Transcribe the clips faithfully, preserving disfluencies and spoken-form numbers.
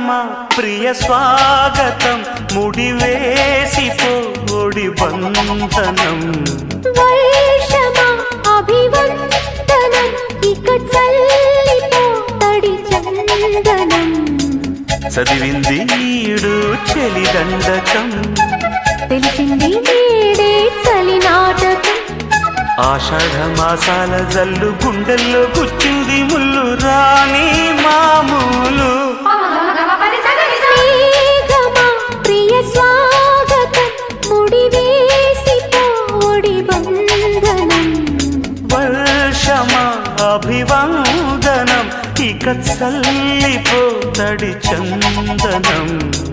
మేఘమా ప్రియ స్వాగతం ముడివేసిపోడి బంధనం వర్షమా అభివందనం ఇక చల్లిపో తడి చందనం చదివింది ఈడు చెలిదండకం తెలిసింది నేడే చలి నాటకం ఆషాఢ మాసాల జల్లు గుండెల్లో గుచ్చింది ముళ్ళు రాణి మామూలు మేఘమా ప్రియ స్వాగతం ముడివేసిపోడి బంధనం వర్షమా అభివందనం ఇక చల్లిపోతడి చందనం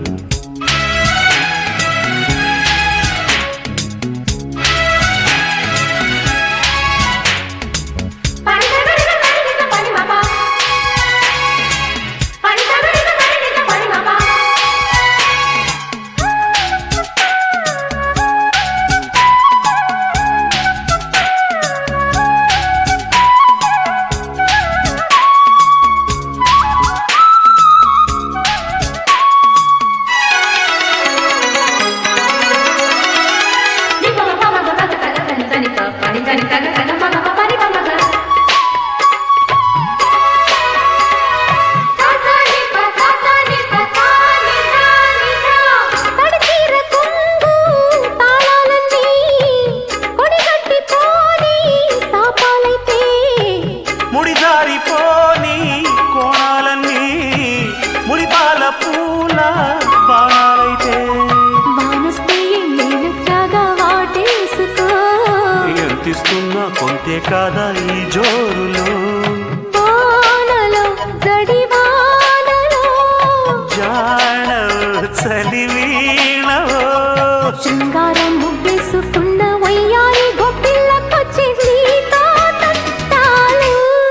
ముడిదారిపోని కోణాలన్నీ ముడిపాల పూల బాణాలైతే వానస్తే నీలచ్చగా వాటేసుకో ఎంతిస్తున్నా కొంతే కాదా ఈ జోరులో వానలో జడి వానలో జాణ చలి వీణవో శృంగారం ముగ్గేసుకున్న వయ్యారి గొప్పిళ్ళకొచ్చి నీతో తంటాలు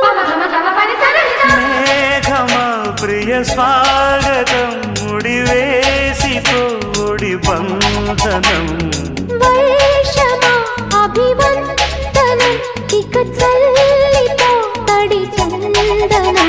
మేఘమా ప్రియ స్వాగతం ముడివేసిపోడి బంధనం వర్షమా అభివందనం ఇక చల్లిపో తడి చందనం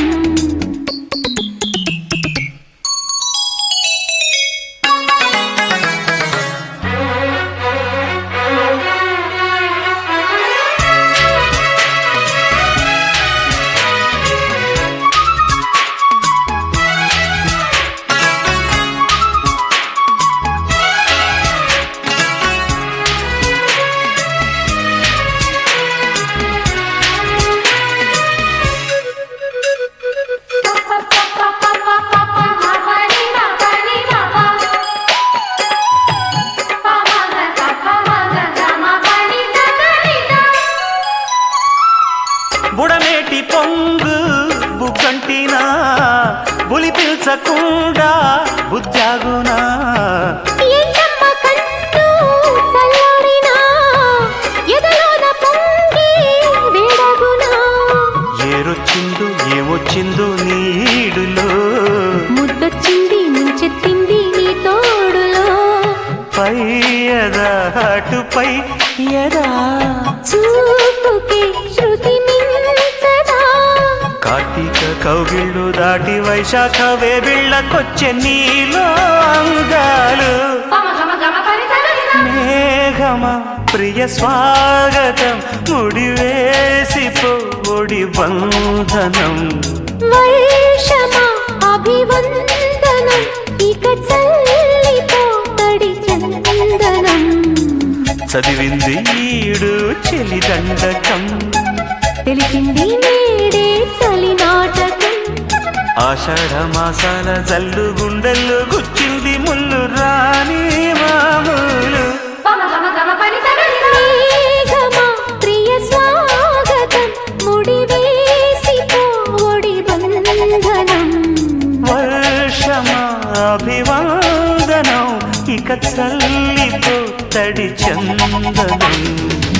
బుడమేటి పొంగు బుగ్గంటినా బులి పిల్చకుండా బుద్ధాగునా ఎండమ్మ కన్ను చల్లారినా ఎదలోన పొంగి వేడగునా ఏరొచ్చిందో ఏమొచ్చిందో నీడులో ముద్దొచ్చింది ముంచెత్తింది నీ తోడులో పై ఎదా అటుపై ఎదా చూపుకి శృతి మించదా కార్తీక కౌగిళ్ళు దాటి వైశాఖ వేబిళ్ళకొచ్చే నీలో అంగాలు మేఘమా ప్రియ స్వాగతం ముడివేసిపోడి బంధనం వర్షమా అభివందనం ఇక చల్లిపో తడి చందనం చదివింది ఈడు చెలిదండకం తెలిసింది నేడే చలి నాటకం ఆషాఢ మాసాల జల్లు గుండెల్లో గుచ్చింది ముళ్ళు రాణి మామూలు మేఘమా ప్రియ స్వాగతం ముడివేసిపోడి బంధనం వర్షమా అభివందనం ఇక చల్లిపోతడి చందనం